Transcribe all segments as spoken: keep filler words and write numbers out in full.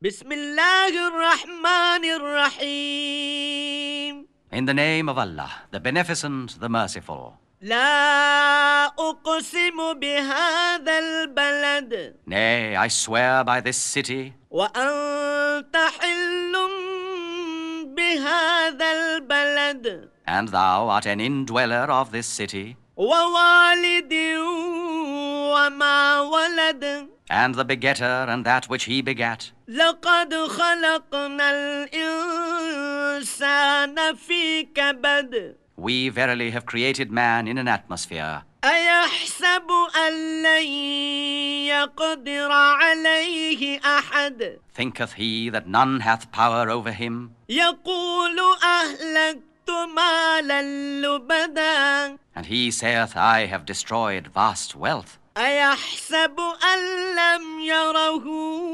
Bismillahir Rahmanir Rahim. In the name of Allah, the Beneficent, the Merciful. لا أقسم بهذا البلد Nay, I swear by this city, وأنت حل بهذا البلد and thou art an indweller of this city, ووالد وما ولد and the begetter and that which he begat. لقد خلقنا الإنسان في كبد We verily have created man in an atmosphere. أيحسب أن لن يقدر عليه أحد Thinketh he that none hath power over him? يقول أهلكت مالا لبدا And he saith, I have destroyed vast wealth. أيحسب أن لم يره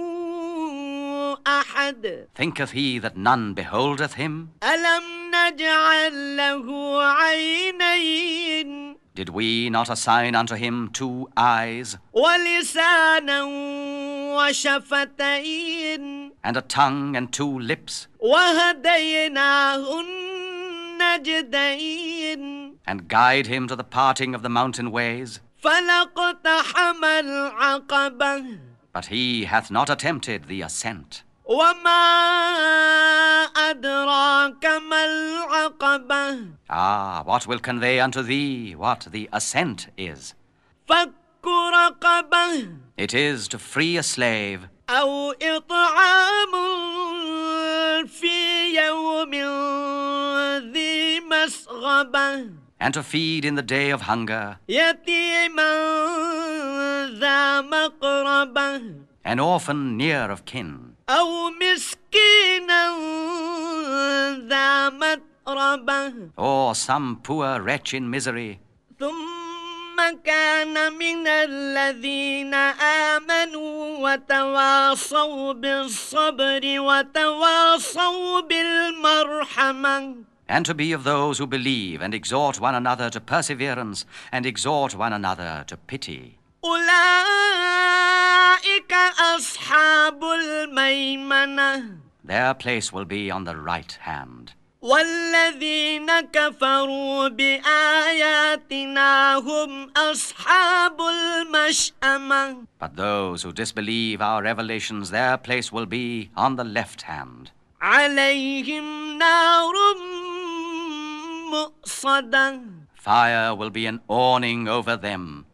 أحد Thinketh he that none beholdeth him? ألم نجعل له عينين Did we not assign unto him two eyes, ولسانا وشفتين and a tongue and two lips, وهديناه النجدين and guide him to the parting of the mountain ways? فلاقتحم العقبة But he hath not attempted the ascent. وما أدراك ما العقبة Ah, what will convey unto thee what the ascent is? فك رقبة It is to free a slave, أو إطعام في يوم ذي مسغبة and to feed in the day of hunger يتيما ذا مقربة an orphan near of kin, أو مسكينا ذا متربة or some poor wretch in misery, ثم كان من الذين آمنوا وتواصوا بالصبر وتواصوا بالمرحمة and to be of those who believe and exhort one another to perseverance and exhort one another to pity. أولئك أصحاب الميمنة Their place will be on the right hand. والذين كفروا بآياتنا هم أصحاب المشأمة But those who disbelieve our revelations, their place will be on the left hand. عليهم نار مؤصدة Fire will be an awning over them.